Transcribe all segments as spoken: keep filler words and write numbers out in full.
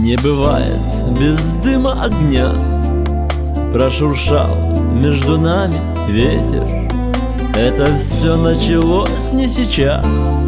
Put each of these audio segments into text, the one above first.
Не бывает без дыма огня. Прошуршал между нами ветер. Это все началось не сейчас.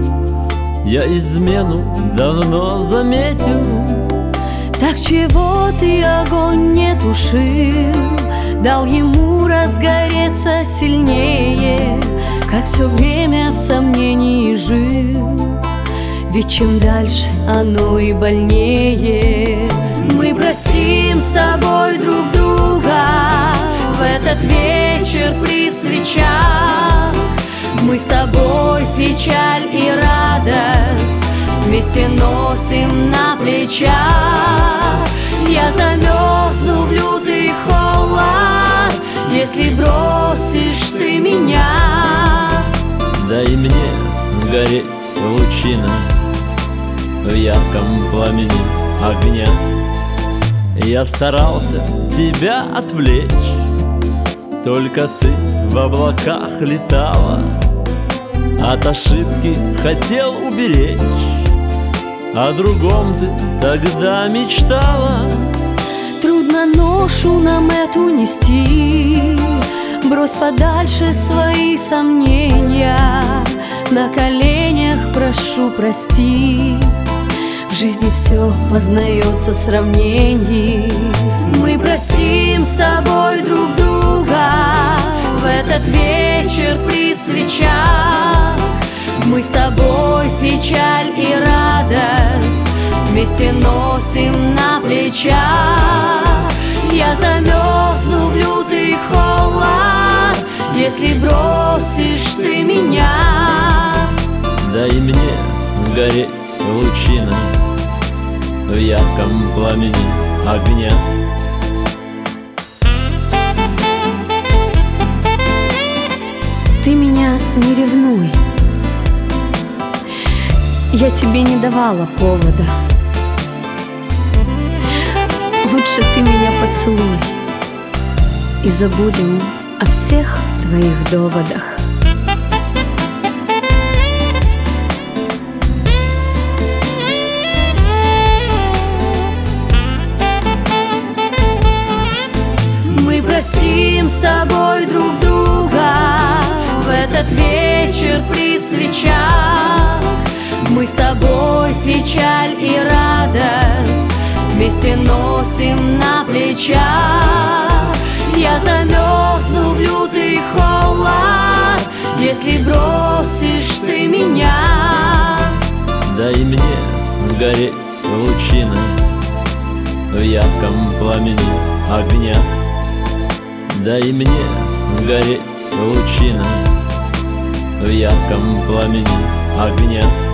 Я измену давно заметил. Так чего ты огонь не тушил, дал ему разгореться сильнее, как все время в сомнении жил. Ведь чем дальше, оно и больнее. Мы простим с тобой друг друга в этот вечер при свечах. Мы с тобой печаль и радость вместе носим на плечах. Я замерзну в лютый холод, если бросишь ты меня. Дай мне гореть лучина в ярком пламени огня. Я старался тебя отвлечь, только ты в облаках летала. От ошибки хотел уберечь, о другом ты тогда мечтала. Трудно ношу нам эту нести, брось подальше свои сомнения. На коленях прошу прости, в жизни все познается в сравнении. Мы простим с тобой друг друга в этот вечер при свечах. Мы с тобой печаль и радость вместе носим на плечах. Я замерзну в лютый холод, если бросишь ты меня. Дай мне гореть лучина в ярком пламени огня. Ты меня не ревнуй, я тебе не давала повода. Лучше ты меня поцелуй и забудем о всех твоих доводах. Мы простим с тобой друг друга в этот вечер при свечах. Мы с тобой печаль и радость вместе носим на плечах. Я замерзну в лютый холод, если бросишь ты меня. Дай мне гореть лучина в ярком пламени огня. Дай мне гореть лучина в ярком пламени огня.